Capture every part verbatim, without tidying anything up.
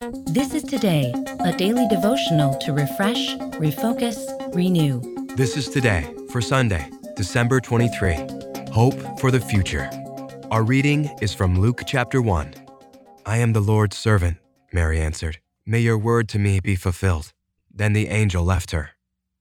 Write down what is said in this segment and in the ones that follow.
This is Today, a daily devotional to refresh, refocus, renew. This is Today for Sunday, December twenty-third. Hope for the future. Our reading is from Luke chapter one. I am the Lord's servant, Mary answered. May your word to me be fulfilled. Then the angel left her.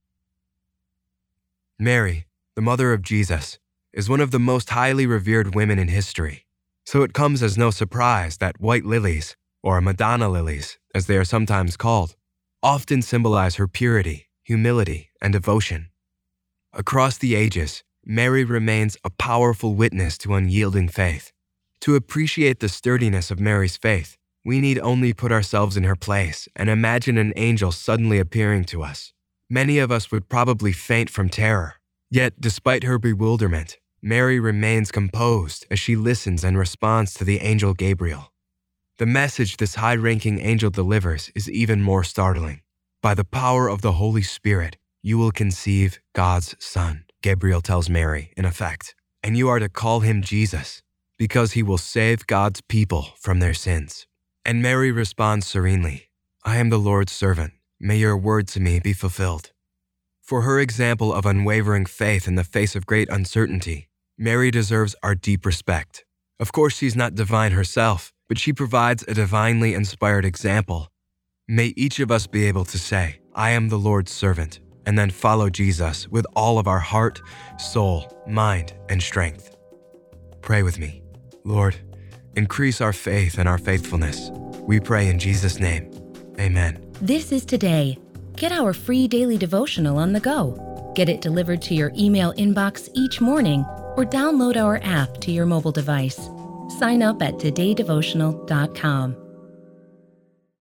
Mary, the mother of Jesus, is one of the most highly revered women in history. So it comes as no surprise that white lilies, or Madonna lilies, as they are sometimes called, often symbolize her purity, humility, and devotion. Across the ages, Mary remains a powerful witness to unyielding faith. To appreciate the sturdiness of Mary's faith, we need only put ourselves in her place and imagine an angel suddenly appearing to us. Many of us would probably faint from terror. Yet, despite her bewilderment, Mary remains composed as she listens and responds to the angel Gabriel. The message this high-ranking angel delivers is even more startling. By the power of the Holy Spirit, you will conceive God's Son, Gabriel tells Mary, in effect, and you are to call him Jesus, because he will save God's people from their sins. And Mary responds serenely, I am the Lord's servant. May your word to me be fulfilled. For her example of unwavering faith in the face of great uncertainty, Mary deserves our deep respect. Of course, she's not divine herself, but she provides a divinely inspired example. May each of us be able to say, I am the Lord's servant, and then follow Jesus with all of our heart, soul, mind, and strength. Pray with me. Lord, increase our faith and our faithfulness. We pray in Jesus' name. Amen. This is Today. Get our free daily devotional on the go. Get it delivered to your email inbox each morning or download our app to your mobile device. Sign up at today devotional dot com.